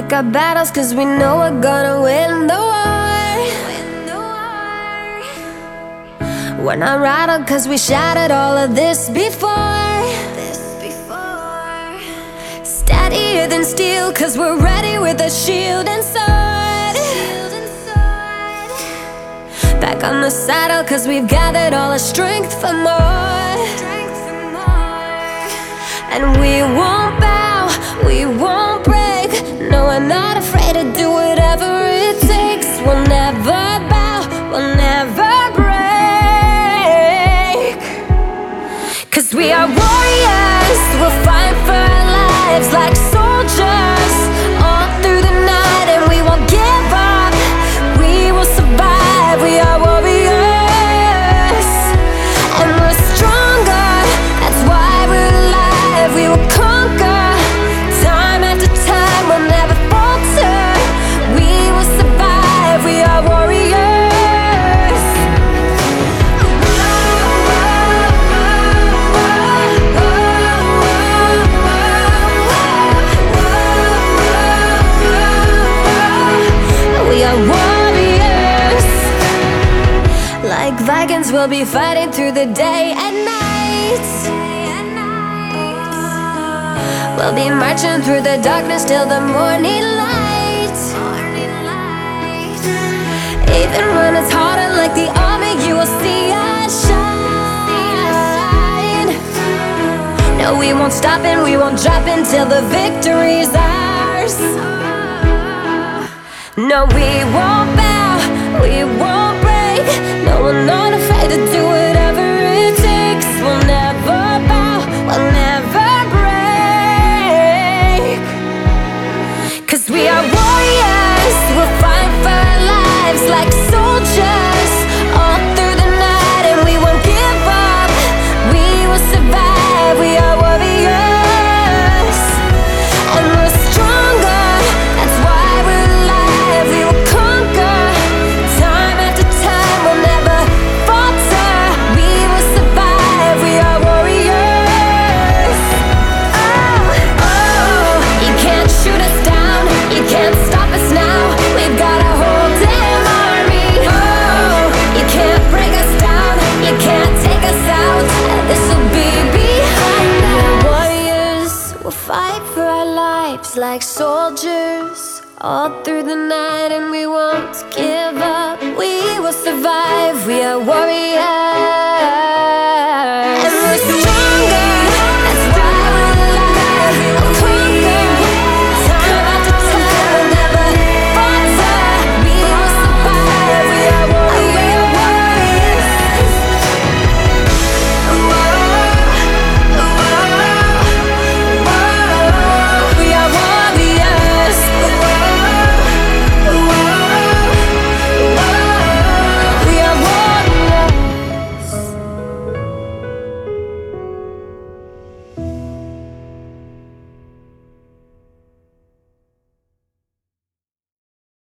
pick our battles, cause we know we're gonna win the war. We're not rattled cause we shattered all of this before. Steadier than steel cause we're ready with a shield and sword. Back on the saddle cause we've gathered all our strength for more. And we won't bow, we won't break. No, we're not afraid to do whatever it takes. We'll never bow, we'll never break. Cause we are warriors, we'll fight for our lives like soldiers all through the night, and we won't give up, we will survive. We are warriors, and we're stronger, that's why we're alive. We will conquer, time after time, we'll never falter. We will survive, we are warriors. We are warriors. Like Vikings, we'll be fighting through the day and night. We'll be marching through the darkness till the morning light. Even when it's harder, like the army, you will see us shine. No, we won't stop and we won't drop until the victory's ours. No, we won't bow, we won't break. No, we're not afraid to do whatever it takes. We'll never bow, we'll never break. Cause we are warriors, we'll fight for our lives like soldiers all through the night, and we won't give up, we will survive. We are warriors, and we're stronger, that's why we're alive. We will conquer, time after time, we'll never falter. We will survive, we are warriors. Oh, oh, you can't shoot us down, you can't stop us now. We've got a whole damn army. Oh, you can't break us down, you can't take us out. This'll be behind us. We're warriors, we'll fight for our lives like soldiers all through the night, and we won't give up, we will survive. We are warriors.